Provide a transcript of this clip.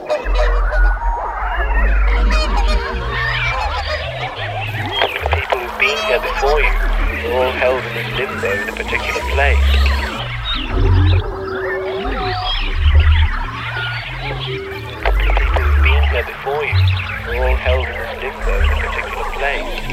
People who've been here before you are all held in this limbo in a particular place. People who've been here before you are all held in this limbo in a particular place.